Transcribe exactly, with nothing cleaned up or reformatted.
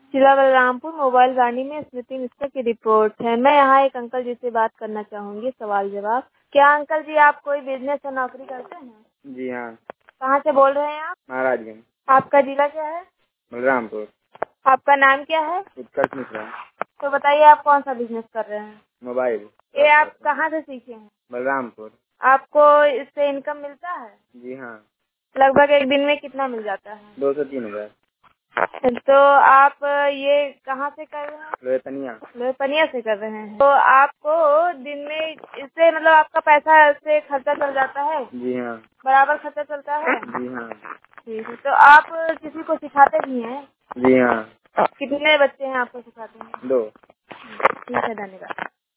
जिला बलरामपुर मोबाइल वाणी में स्मृति मिश्रा की रिपोर्ट है। मैं यहाँ एक अंकल जी से बात करना चाहूंगी, सवाल जवाब। क्या अंकल जी आप कोई बिजनेस या नौकरी करते हैं? जी हाँ। कहाँ से बोल रहे हैं आप? महाराजगंज। आपका जिला क्या है? बलरामपुर। आपका नाम क्या है? उत्कर्ष मिश्रा। तो बताइए आप कौन सा बिजनेस कर रहे हैं? मोबाइल। ये आप कहाँ से सीखे हैं? बलरामपुर। आपको इससे इनकम मिलता है? जी हाँ। लगभग एक दिन में कितना मिल जाता है? दो से तीन हजार। तो आप ये कहाँ से कर रहे हैं? लोहपनिया। लोहपनिया से कर रहे हैं। तो आपको दिन में इससे मतलब आपका पैसा से खर्चा चल जाता है? जी हाँ। बराबर खर्चा चलता है? जी हाँ। ठीक है। तो आप किसी को सिखाते भी हैं? जी हाँ। कितने बच्चे हैं आपको सिखाते हैं? दो। ठीक है, धन्यवाद।